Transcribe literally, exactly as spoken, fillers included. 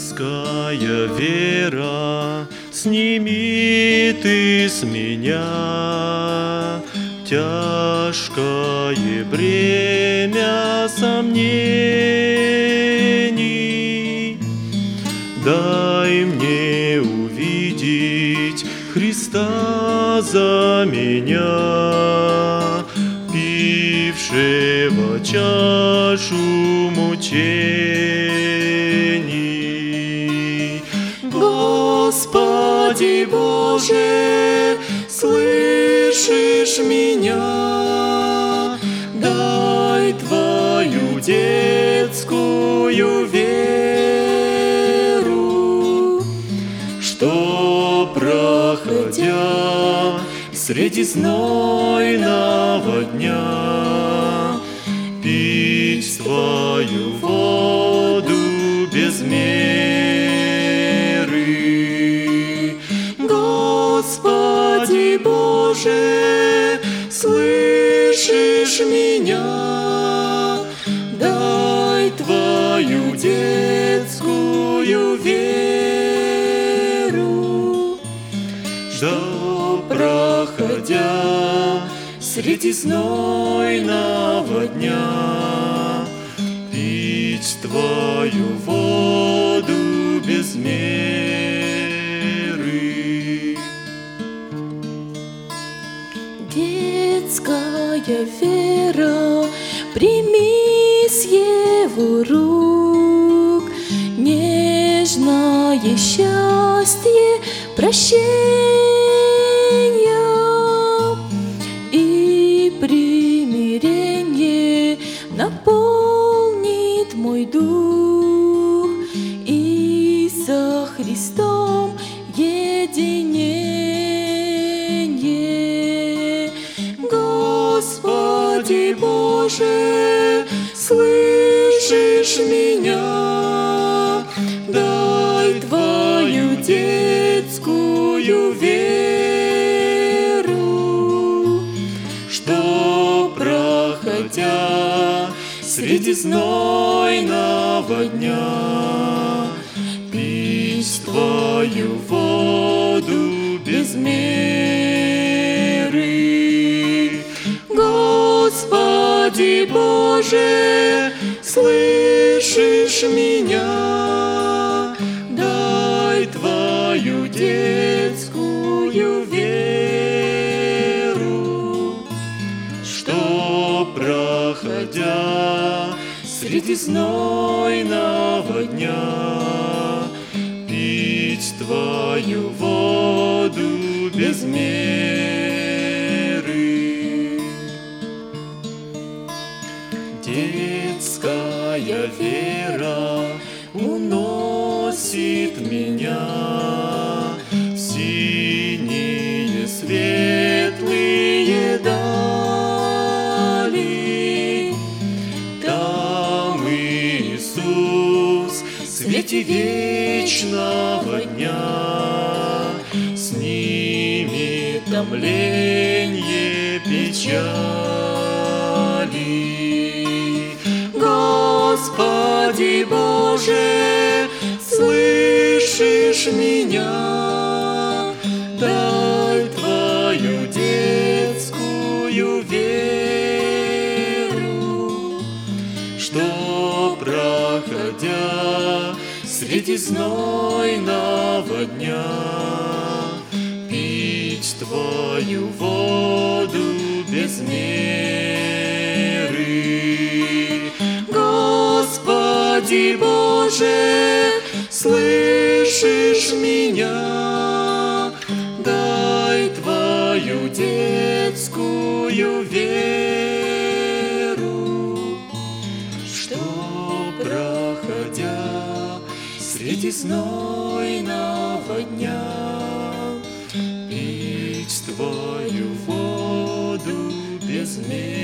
Детская вера, сними ты с меня тяжкое бремя сомнений. Дай мне увидеть Христа за меня, пившего чашу мучений. Господи Боже, слышишь меня? Дай Твою детскую веру, что, проходя среди знойного дня, пить Твою воду без меры. Господи Боже, слышишь меня? Дай Твою детскую веру, что, проходя среди знойного дня, пить Твою воду без меры. Детская вера, прими с Его рук нежное счастье прощения и примирение наполнит мой дух, и со Христом единение. Господи Боже, слышишь меня? Дай Твою детскую веру, что, проходя среди знойного дня, пить Твою воду без меры. Господи Боже, слышишь меня? Дай Твою детскую веру, что, проходя среди знойного дня, пить Твою воду без меры. Детская вера уносит меня в синие светлые дали. Там Иисус в свете вечного дня снимет томленье печали. Господи Боже, слышишь меня? Дай Твою детскую веру, что, проходя среди знойного дня, пить Твою воду без меры. Господи Боже, слышишь меня? Дай Твою детскую веру, что, проходя среди знойного дня, пить Твою воду без меры.